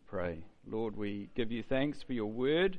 pray. Lord, we give you thanks for your word.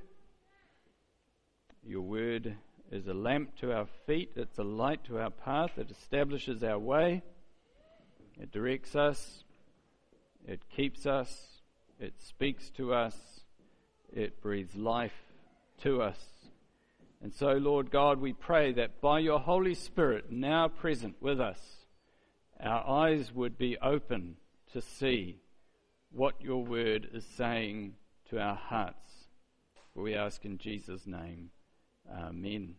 Your word is a lamp to our feet. It's a light to our path. It establishes our way. It directs us. It keeps us. It speaks to us. It breathes life to us. And so, Lord God, we pray that by your Holy Spirit now present with us, our eyes would be open to see what your word is saying to our hearts. For we ask in Jesus' name. Amen.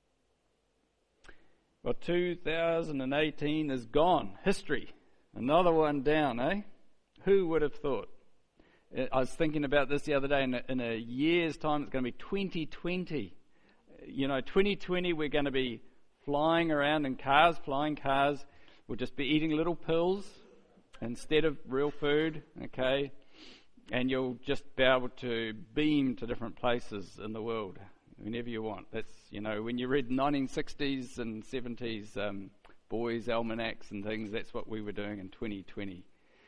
Well, 2018 is gone. History. Another one down, eh? Who would have thought? I was thinking about this the other day. In a year's time, it's going to be 2020. 2020, we're going to be flying around in cars, flying cars. We'll just be eating little pills instead of real food, okay? And you'll just be able to beam to different places in the world whenever you want. That's, when you read 1960s and 70s boys' almanacs and things, that's what we were doing in 2020.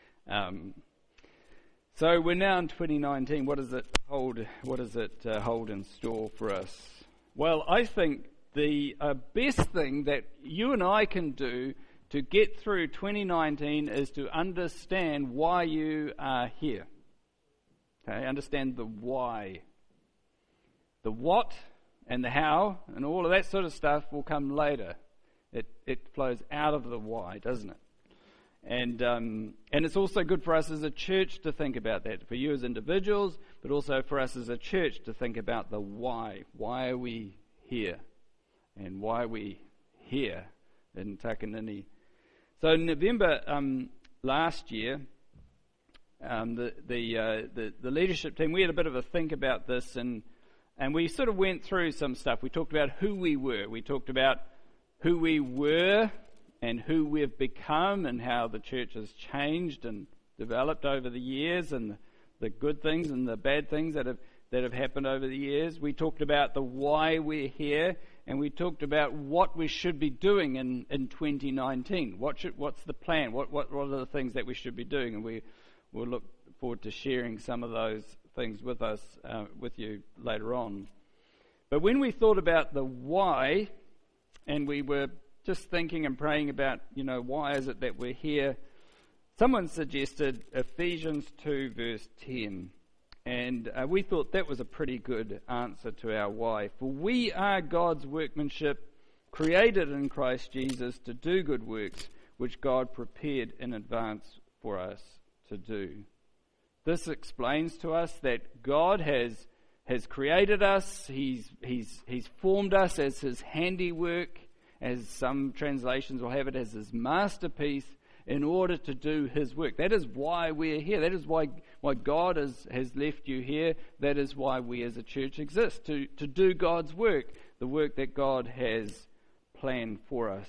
So we're now in 2019. What does it hold? What does it hold in store for us? Well, I think the best thing that you and I can do to get through 2019 is to understand why you are here. Okay, understand the why. The what and the how and all of that sort of stuff will come later. It flows out of the why, doesn't it? And it's also good for us as a church to think about that, for you as individuals, but also for us as a church to think about the why. Why are we here? And why are we here in Takanini? So in November last year, the leadership team, we had a bit of a think about this, and we sort of went through some stuff. We talked about who we were. We talked about who we were and who we've become, and how the church has changed and developed over the years, and the good things and the bad things that have happened over the years. We talked about the why we're here, and we talked about what we should be doing in 2019. What's the plan? What are the things that we should be doing? And we'll look forward to sharing some of those things with us, with you later on. But when we thought about the why, and we were just thinking and praying about, why is it that we're here, someone suggested Ephesians 2 verse 10. And we thought that was a pretty good answer to our why. For we are God's workmanship, created in Christ Jesus to do good works, which God prepared in advance for us to do. This explains to us that God has created us. He's formed us as His handiwork, as some translations will have it, as His masterpiece, in order to do His work. That is why we're here. That is why God has left you here. That is why we as a church exist, to do God's work, the work that God has planned for us.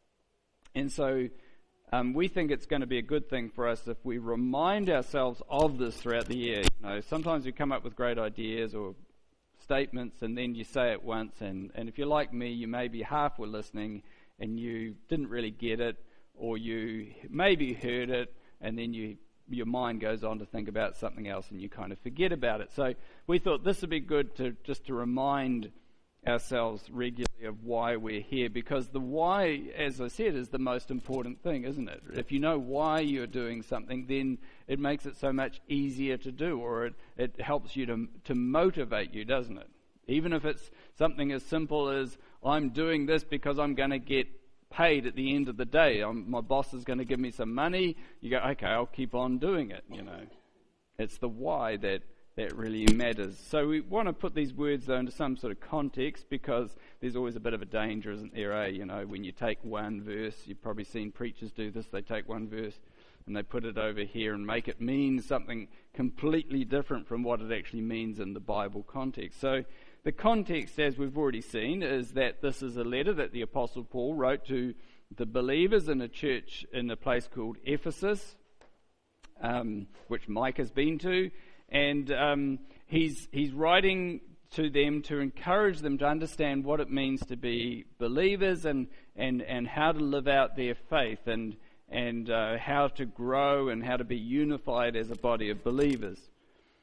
And so we think it's going to be a good thing for us if we remind ourselves of this throughout the year. Sometimes we come up with great ideas or statements, and then you say it once, and if you're like me, you maybe half were listening and you didn't really get it, or you maybe heard it, and then your mind goes on to think about something else and you kind of forget about it. So we thought this would be good to remind ourselves regularly of why we're here, because the why, as I said, is the most important thing, isn't it? If you know why you're doing something, then it makes it so much easier to do, or it helps you to motivate you, doesn't it? Even if it's something as simple as, I'm doing this because I'm going to get paid at the end of the day. My boss is going to give me some money. You go, okay, I'll keep on doing it, It's the why that really matters. So we want to put these words, though, into some sort of context, because there's always a bit of a danger, isn't there, when you take one verse, you've probably seen preachers do this, they take one verse and they put it over here and make it mean something completely different from what it actually means in the Bible context. So the context, as we've already seen, is that this is a letter that the Apostle Paul wrote to the believers in a church in a place called Ephesus, which Mike has been to. And he's writing to them to encourage them to understand what it means to be believers, and how to live out their faith, and how to grow and how to be unified as a body of believers.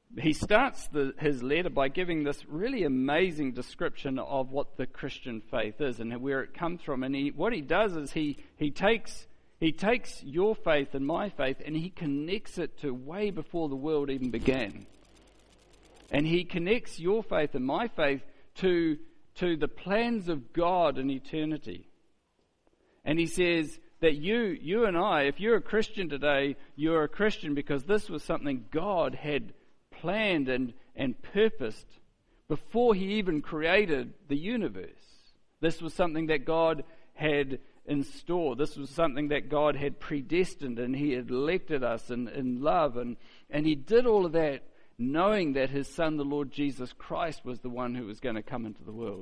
he starts his letter by giving this really amazing description of what the Christian faith is and where it comes from. And what he does is he takes your faith and my faith and he connects it to way before the world even began. And he connects your faith and my faith to the plans of God in eternity. And he says that you and I, if you're a Christian today, you're a Christian because this was something God had planned and purposed before he even created the universe. This was something that God had in store. This was something that God had predestined, and he had elected us in love. And he did all of that knowing that his Son, the Lord Jesus Christ, was the one who was going to come into the world.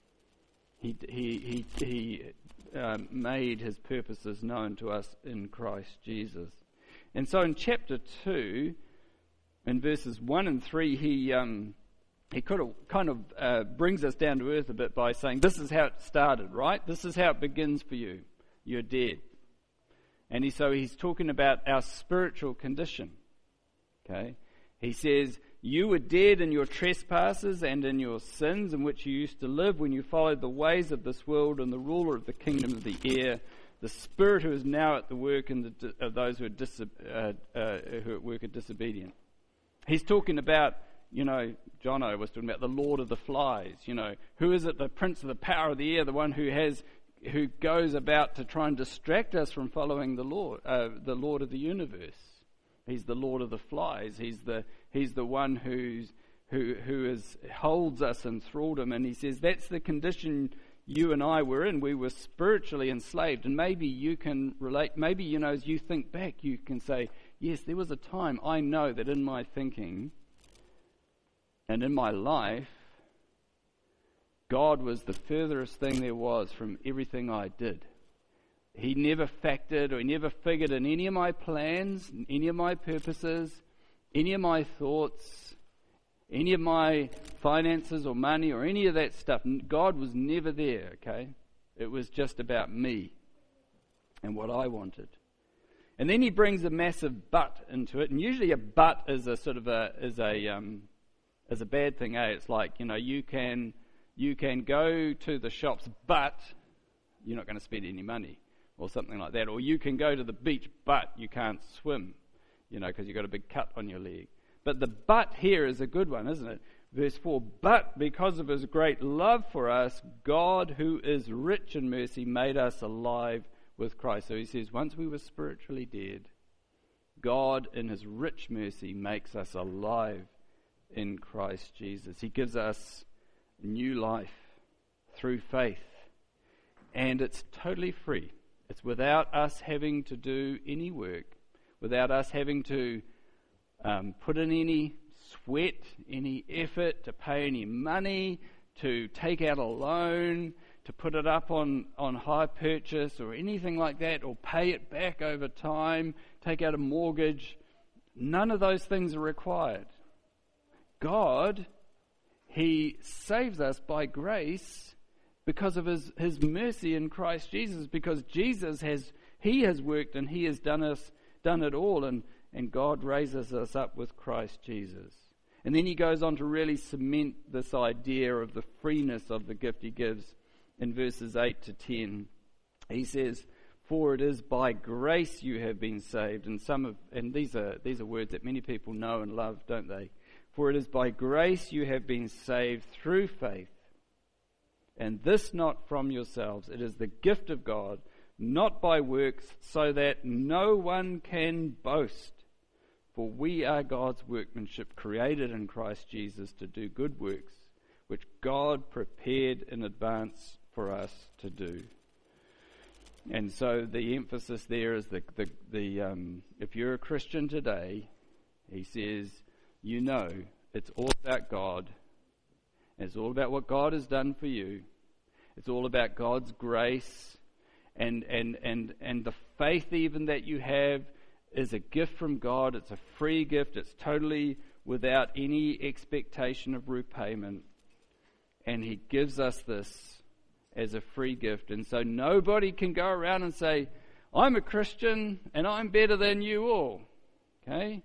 He made his purposes known to us in Christ Jesus. And so in chapter 2, in verses 1 and 3, he kind of brings us down to earth a bit by saying, this is how it started, right? This is how it begins for you. You're dead. And so he's talking about our spiritual condition. Okay? He says, you were dead in your trespasses and in your sins in which you used to live when you followed the ways of this world and the ruler of the kingdom of the air, the spirit who is now at the work in of those who are at work are disobedient. He's talking about, Jono was talking about the Lord of the Flies. Who is it? The prince of the power of the air, the one who goes about to try and distract us from following the Lord of the universe. He's the Lord of the Flies. He's the one who holds us in thraldom. And he says that's the condition you and I were in. We were spiritually enslaved. And maybe you can relate. Maybe, as you think back, you can say, yes, there was a time I know that in my thinking and in my life, God was the furthest thing there was from everything I did. He never factored or he never figured in any of my plans, any of my purposes, any of my thoughts, any of my finances or money or any of that stuff. God was never there, okay? It was just about me and what I wanted. And then he brings a massive but into it, and usually a but is a sort of a bad thing. It's like, you can go to the shops, but you're not going to spend any money, or something like that. Or you can go to the beach, but you can't swim, because you've got a big cut on your leg. But the but here is a good one, isn't it? Verse 4, but because of his great love for us, God, who is rich in mercy, made us alive with Christ. So he says, once we were spiritually dead, God in his rich mercy makes us alive in Christ Jesus. He gives us new life through faith. And it's totally free. It's without us having to do any work, without us having to put in any sweat, any effort, to pay any money, to take out a loan, to put it up on hire purchase or anything like that, or pay it back over time, take out a mortgage. None of those things are required. God, he saves us by grace because of his mercy in Christ Jesus, because Jesus has worked and he has done it all, and God raises us up with Christ Jesus. And then he goes on to really cement this idea of the freeness of the gift he gives in verses 8 to 10. He says, for it is by grace you have been saved. And these are words that many people know and love, don't they? For it is by grace you have been saved through faith. And this not from yourselves. It is the gift of God, not by works, so that no one can boast. For we are God's workmanship, created in Christ Jesus to do good works, which God prepared in advance for us to do. And so the emphasis there is if you're a Christian today, he says, it's all about God. It's all about what God has done for you. It's all about God's grace, and the faith even that you have is a gift from God. It's a free gift. It's totally without any expectation of repayment. And he gives us this as a free gift. And so nobody can go around and say, I'm a Christian and I'm better than you all. Okay?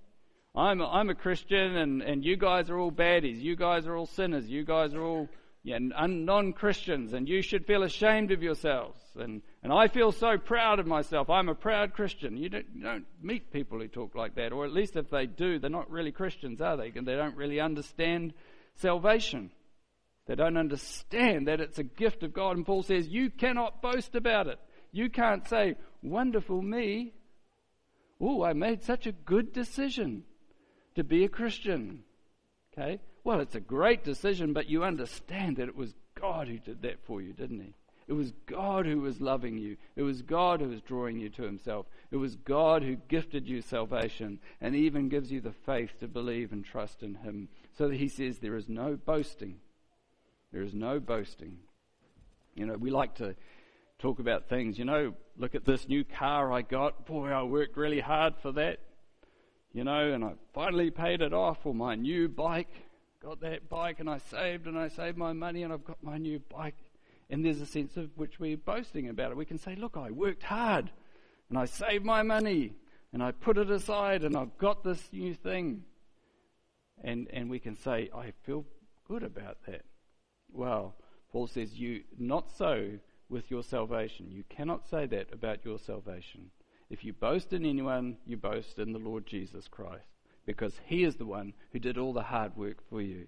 I'm a Christian, and you guys are all baddies. You guys are all sinners. You guys are all non-Christians, and you should feel ashamed of yourselves. And I feel so proud of myself. I'm a proud Christian. You don't meet people who talk like that, or at least if they do, they're not really Christians, are they? And they don't really understand salvation. They don't understand that it's a gift of God. And Paul says, you cannot boast about it. You can't say, wonderful me. Oh, I made such a good decision to be a Christian. Okay? Well, it's a great decision, but you understand that it was God who did that for you, didn't he? It was God who was loving you. It was God who was drawing you to himself. It was God who gifted you salvation and even gives you the faith to believe and trust in him. So that he says there is no boasting. There is no boasting. You know, we like to talk about things. You know, look at this new car I got. Boy, I worked really hard for that. You know, and I finally paid it off. Or my new bike. Got that bike and I saved my money and I've got my new bike. And there's a sense of which we're boasting about it. We can say, look, I worked hard and I saved my money and I put it aside and I've got this new thing. And we can say, I feel good about that. Well, Paul says, you not so with your salvation. You cannot say that about your salvation. If you boast in anyone, you boast in the Lord Jesus Christ, because he is the one who did all the hard work for you.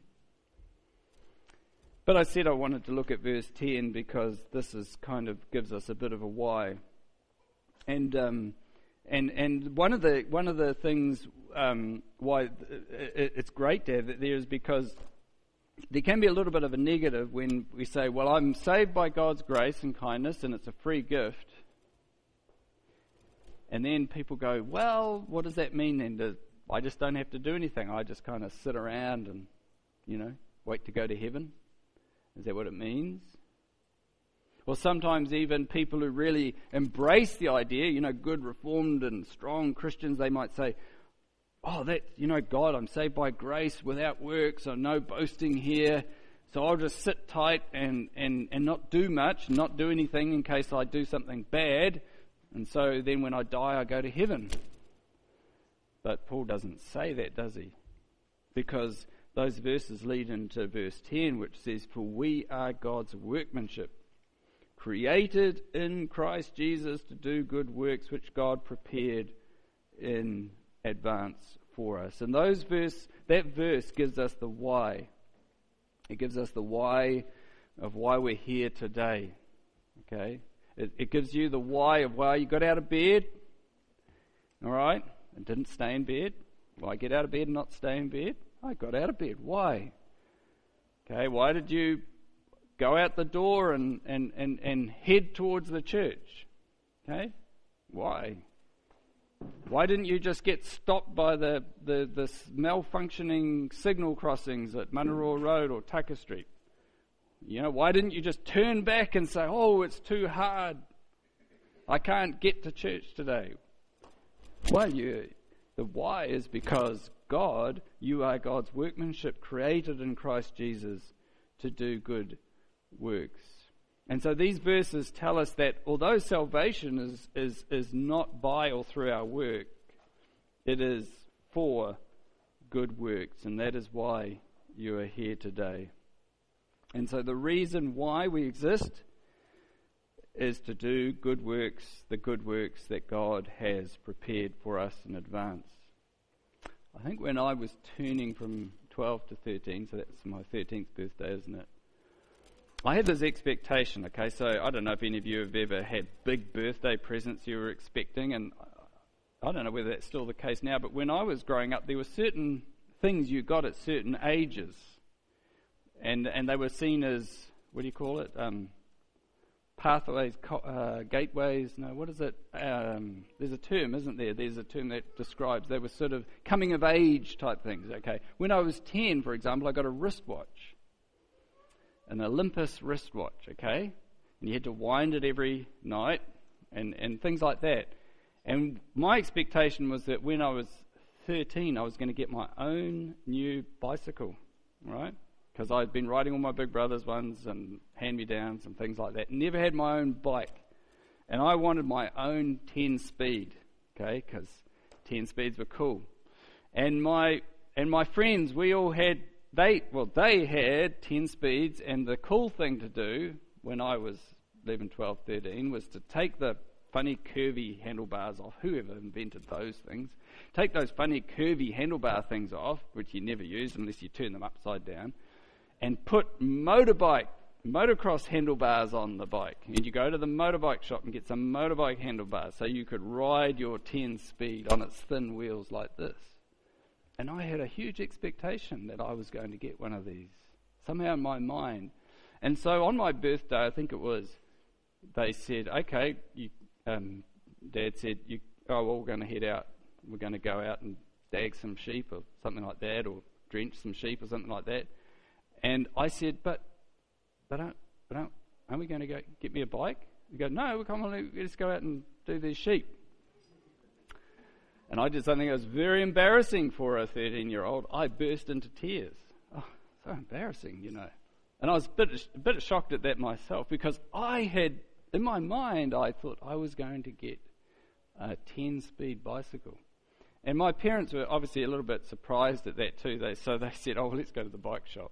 But I said I wanted to look at verse 10 because this is kind of gives us a bit of a why. And one of the things why it's great to have it there is because there can be a little bit of a negative when we say, well, I'm saved by God's grace and kindness and it's a free gift. And then people go, well, what does that mean then? I just don't have to do anything. I just kind of sit around and, wait to go to heaven. Is that what it means? Or sometimes even people who really embrace the idea, good, reformed and strong Christians, they might say, oh, God, I'm saved by grace without works, so no boasting here. So I'll just sit tight and not do much, not do anything in case I do something bad. And so then when I die, I go to heaven. But Paul doesn't say that, does he? Because those verses lead into verse 10, which says, for we are God's workmanship, created in Christ Jesus to do good works which God prepared in advance for us. And that verse gives us the why. It gives us the why of why we're here today. Okay? It gives you the why of why you got out of bed. All right? And didn't stay in bed. Why get out of bed and not stay in bed? I got out of bed. Why? Okay, why did you go out the door and head towards the church? Okay? Why? Why didn't you just get stopped by the malfunctioning signal crossings at Munro Road or Tucker Street? Why didn't you just turn back and say, oh, it's too hard. I can't get to church today. Well, the why is because God, you are God's workmanship, created in Christ Jesus to do good works. And so these verses tell us that although salvation is not by or through our work, it is for good works, and that is why you are here today. And so the reason why we exist is to do good works, the good works that God has prepared for us in advance. I think when I was turning from 12 to 13, so that's my 13th birthday, isn't it? I had this expectation, okay, so I don't know if any of you have ever had big birthday presents you were expecting, and I don't know whether that's still the case now, but when I was growing up, there were certain things you got at certain ages, and they were seen as, what do you call it, pathways, gateways, no, what is it, there's a term, isn't there? There's a term that describes, they were sort of coming of age type things, okay. When I was 10, for example, I got a wristwatch. An Olympus wristwatch, okay? And you had to wind it every night and things like that. And my expectation was that when I was 13, I was going to get my own new bicycle, right? Because I'd been riding all my big brother's ones and hand-me-downs and things like that. Never had my own bike. And I wanted my own 10-speed, okay? Because 10 speeds were cool. And my friends, we all had, they had 10 speeds, and the cool thing to do when I was 11, 12, 13 was to take the funny curvy handlebars off. Whoever invented those things? Take those funny curvy handlebar things off, which you never use unless you turn them upside down, and put motocross handlebars on the bike. And you go to the motorbike shop and get some motorbike handlebars so you could ride your 10 speed on its thin wheels like this. And I had a huge expectation that I was going to get one of these, somehow in my mind. And so on my birthday, I think it was, they said, okay, Dad said, we're going to head out. We're going to go out and dag some sheep or something like that, or drench some sheep or something like that. And I said, but aren't we going to go get me a bike? He goes, no, come on, let's go out and do these sheep. And I did something that was very embarrassing for a 13-year-old. I burst into tears. Oh, so embarrassing, you know. And I was a bit shocked at that myself, because I had, in my mind, I thought I was going to get a 10-speed bicycle. And my parents were obviously a little bit surprised at that too. So they said, oh, well, let's go to the bike shop.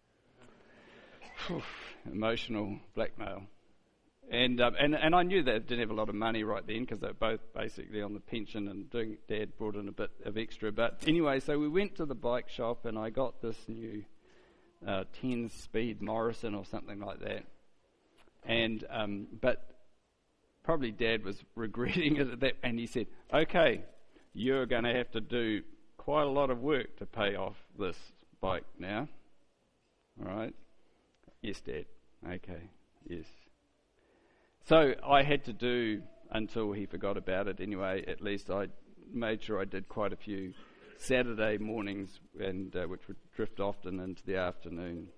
Emotional blackmail. And I knew they didn't have a lot of money right then, because they were both basically on the pension, and Dad brought in a bit of extra. But anyway, so we went to the bike shop, and I got this new 10-speed Morrison or something like that. And but probably Dad was regretting it at that, and he said, okay, you're going to have to do quite a lot of work to pay off this bike now. All right? Yes, Dad. Okay, yes. So I had to do, until he forgot about it anyway, at least I made sure I did quite a few Saturday mornings, and which would drift often into the afternoon.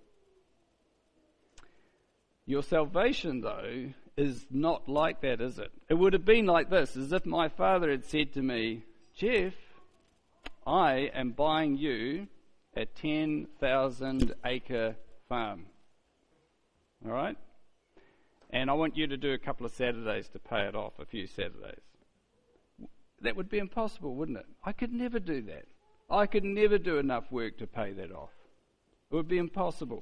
Your salvation, though, is not like that, is it? It would have been like this, as if my father had said to me, Jeff, I am buying you a 10,000-acre farm. All right? And I want you to do a couple of Saturdays to pay it off, a few Saturdays. That would be impossible, wouldn't it? I could never do that. I could never do enough work to pay that off. It would be impossible.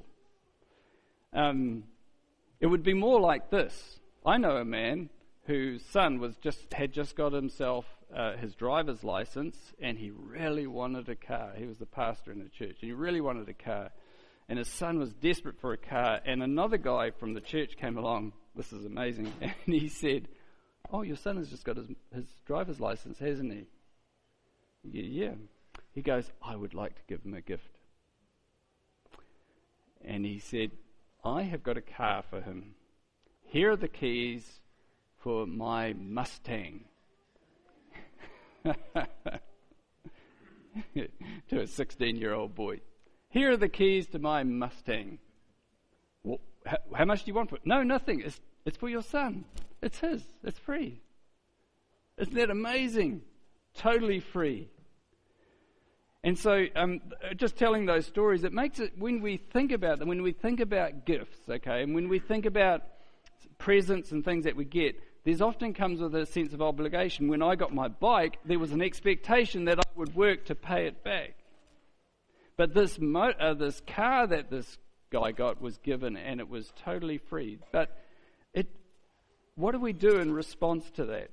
It would be more like this. I know a man whose son had just got himself his driver's license, and he really wanted a car. He was the pastor in the church, and he really wanted a car. And his son was desperate for a car, and another guy from the church came along. This is amazing. And he said, oh, your son has just got his driver's license, hasn't he? Yeah. He goes, I would like to give him a gift. And he said, I have got a car for him. Here are the keys for my Mustang. To a 16-year-old boy. Here are the keys to my Mustang. Well, how much do you want for it? No, nothing. It's for your son. It's his. It's free. Isn't that amazing? Totally free. And so just telling those stories, it makes it, when we think about them, when we think about gifts, okay, and when we think about presents and things that we get, there's often comes with a sense of obligation. When I got my bike, there was an expectation that I would work to pay it back. But this car that this guy got was given, and it was totally free. But what do we do in response to that?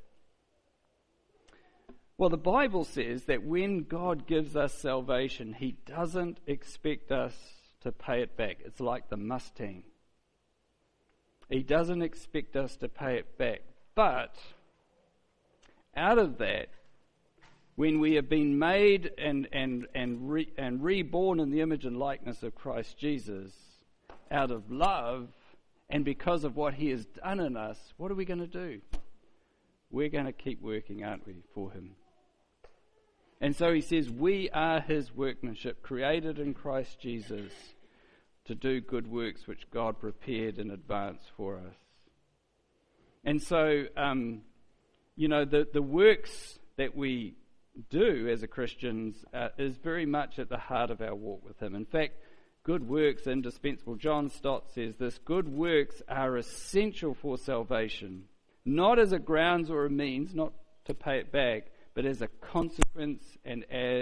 Well, the Bible says that when God gives us salvation, He doesn't expect us to pay it back. It's like the Mustang. He doesn't expect us to pay it back. But out of that, when we have been made and reborn in the image and likeness of Christ Jesus, out of love and because of what He has done in us, what are we going to do? We're going to keep working, aren't we, for Him? And so He says, we are His workmanship, created in Christ Jesus to do good works which God prepared in advance for us. And so, the works that we do as a Christians is very much at the heart of our walk with Him. In fact, good works are indispensable. John Stott says this: good works are essential for salvation, not as a grounds or a means, not to pay it back, but as a consequence and as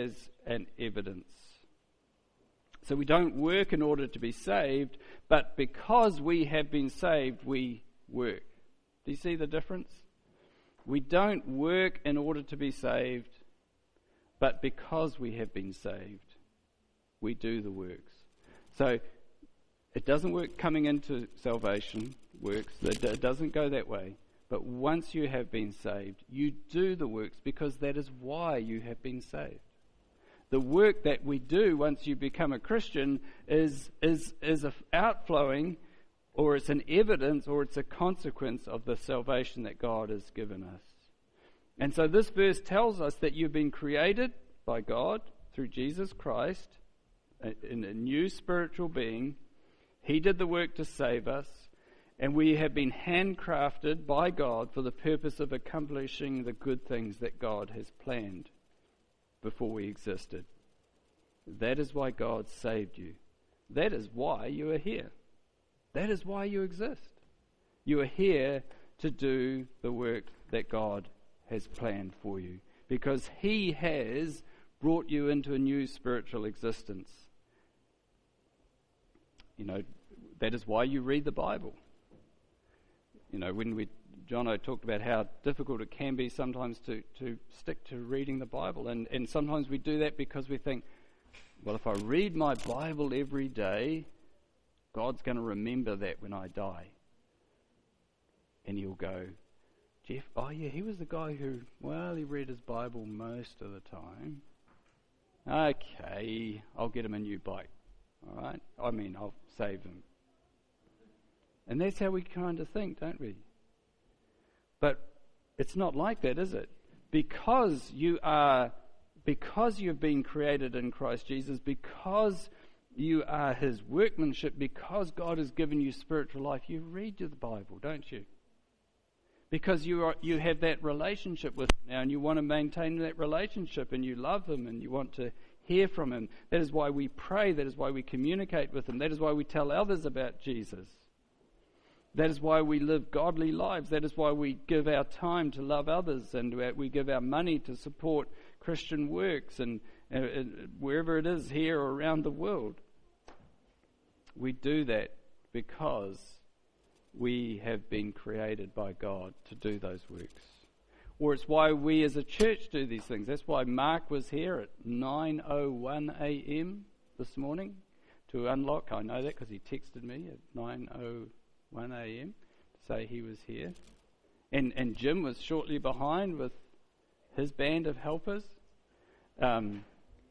and evidence. So we don't work in order to be saved, but because we have been saved, we work. Do you see the difference? We don't work in order to be saved, but because we have been saved, we do the works. So it doesn't work coming into salvation, works. It doesn't go that way. But once you have been saved, you do the works because that is why you have been saved. The work that we do once you become a Christian is a outflowing, or it's an evidence, or it's a consequence of the salvation that God has given us. And so this verse tells us that you've been created by God through Jesus Christ in a new spiritual being. He did the work to save us, and we have been handcrafted by God for the purpose of accomplishing the good things that God has planned before we existed. That is why God saved you. That is why you are here. That is why you exist. You are here to do the work that God has planned for you, because He has brought you into a new spiritual existence. You know, that is why you read the Bible. You know, when Jono talked about how difficult it can be sometimes to stick to reading the Bible. And sometimes we do that because we think, well, if I read my Bible every day, God's going to remember that when I die. And He'll go, Jeff, oh yeah, he was the guy who, well, he read his Bible most of the time. Okay, I'll get him a new bike. All right? I'll save him. And that's how we kind of think, don't we? But it's not like that, is it? Because you've been created in Christ Jesus, because you are His workmanship, because God has given you spiritual life, you read the Bible, don't you? Because you have that relationship with Him now, and you want to maintain that relationship, and you love Him, and you want to hear from Him. That is why we pray. That is why we communicate with Him. That is why we tell others about Jesus. That is why we live godly lives. That is why we give our time to love others, and we give our money to support Christian works, and wherever it is, here or around the world. We do that because we have been created by God to do those works. Or it's why we as a church do these things. That's why Mark was here at 9:01 a.m. this morning to unlock. I know that because he texted me at 9:01 a.m. to say he was here. And Jim was shortly behind with his band of helpers. And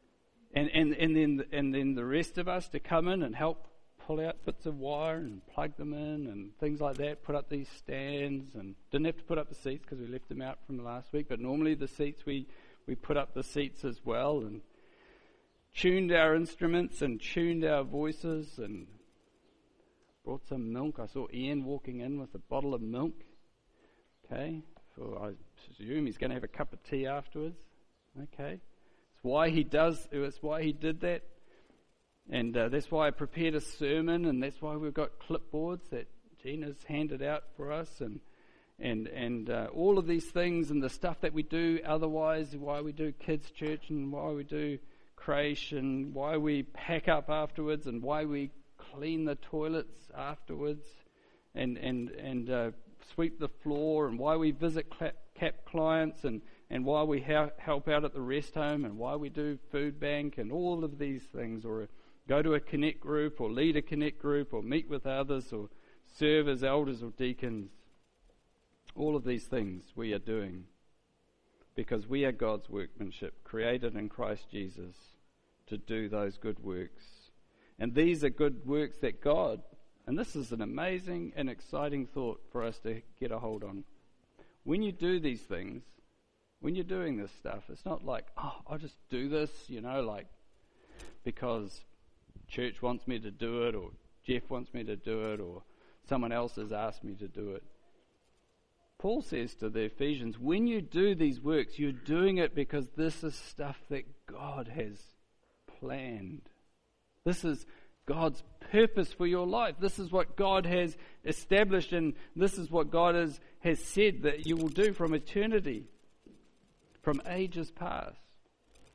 then the rest of us to come in and help pull out bits of wire and plug them in and things like that, put up these stands, and didn't have to put up the seats because we left them out from last week, but normally the seats, we put up the seats as well, and tuned our instruments and tuned our voices and brought some milk. I saw Ian walking in with a bottle of milk. Okay, so I presume he's going to have a cup of tea afterwards. Okay, it's why he did that. And that's why I prepared a sermon, and that's why we've got clipboards that Gina's handed out for us, and all of these things and the stuff that we do otherwise, why we do kids' church and why we do creation, why we pack up afterwards and why we clean the toilets afterwards and sweep the floor, and why we visit CAP clients, and why we help out at the rest home, and why we do food bank and all of these things, or go to a connect group, or lead a connect group, or meet with others, or serve as elders or deacons. All of these things we are doing because we are God's workmanship, created in Christ Jesus to do those good works. And these are good works that God, and this is an amazing and exciting thought for us to get a hold on. When you do these things, when you're doing this stuff, it's not like, oh, I'll just do this, because church wants me to do it, or Jeff wants me to do it, or someone else has asked me to do it. Paul says to the Ephesians, when you do these works, you're doing it because this is stuff that God has planned. This is God's purpose for your life. This is what God has established, and this is what God has said that you will do from eternity, from ages past.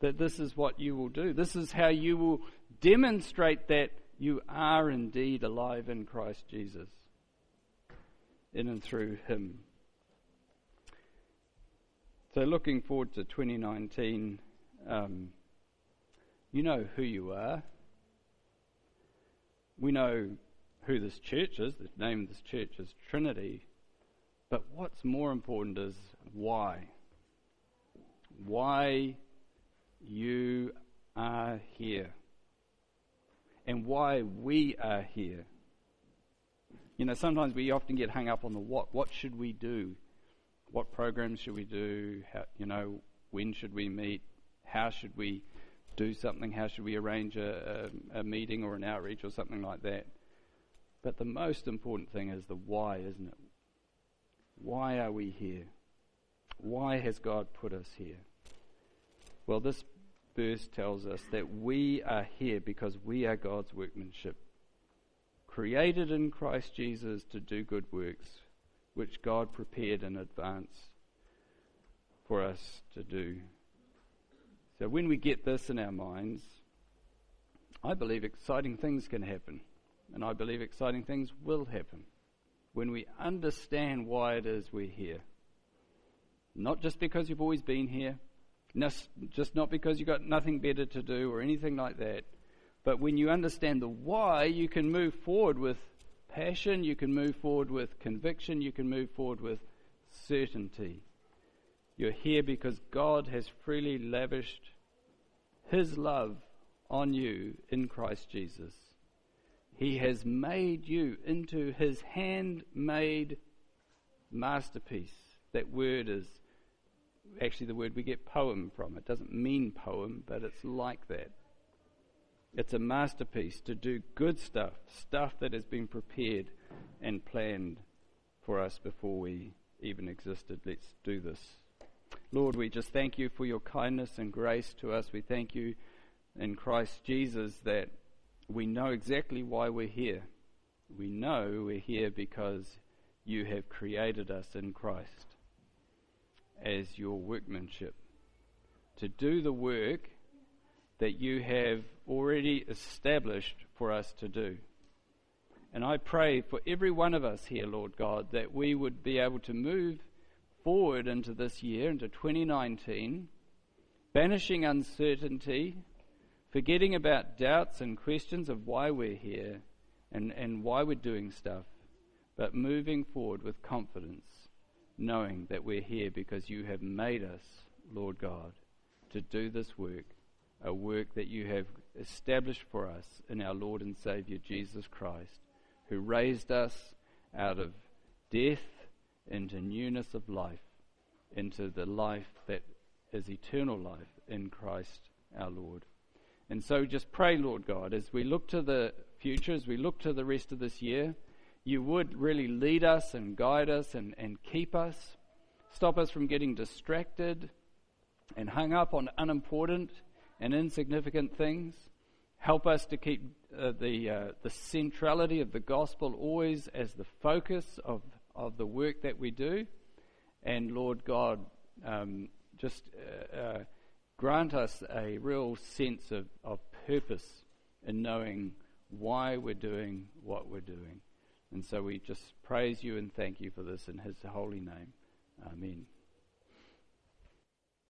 that this is what you will do. This is how you will demonstrate that you are indeed alive in Christ Jesus, in and through him. So looking forward to 2019, you know who you are. We know who this church is. The name of this church is Trinity. But what's more important is why. Why you are here. And why we are here. You know, sometimes we often get hung up on the what. What should we do? What programs should we do? How, when should we meet? How should we do something? How should we arrange a meeting or an outreach or something like that? But the most important thing is the why, isn't it? Why are we here? Why has God put us here? Well, this verse tells us that we are here because we are God's workmanship, created in Christ Jesus to do good works, which God prepared in advance for us to do. So when we get this in our minds, I believe exciting things can happen, and I believe exciting things will happen when we understand why it is we're here. Not just because you've always been here, just not because you've got nothing better to do or anything like that, but when you understand the why, you can move forward with passion, you can move forward with conviction, you can move forward with certainty. You're here because God has freely lavished his love on you in Christ Jesus. He has made you into his handmade masterpiece. That word is actually the word we get poem from. It doesn't mean poem, but it's like that. It's a masterpiece to do good stuff that has been prepared and planned for us before we even existed. Let's do this. Lord, we just thank you for your kindness and grace to us. We thank you in Christ Jesus that we know exactly why we're here. We know we're here because you have created us in Christ as your workmanship to do the work that you have already established for us to do. And I pray for every one of us here, Lord God, that we would be able to move forward into this year, into 2019, banishing uncertainty, forgetting about doubts and questions of why we're here and why we're doing stuff, but moving forward with confidence, knowing that we're here because you have made us, Lord God, to do this work, a work that you have established for us in our Lord and Saviour Jesus Christ, who raised us out of death into newness of life, into the life that is eternal life in Christ our Lord. And so just pray, Lord God, as we look to the future, as we look to the rest of this year, you would really lead us and guide us and keep us, stop us from getting distracted and hung up on unimportant and insignificant things. Help us to keep the centrality of the gospel always as the focus of the work that we do. And Lord God, grant us a real sense of purpose in knowing why we're doing what we're doing. And so we just praise you and thank you for this in his holy name. Amen.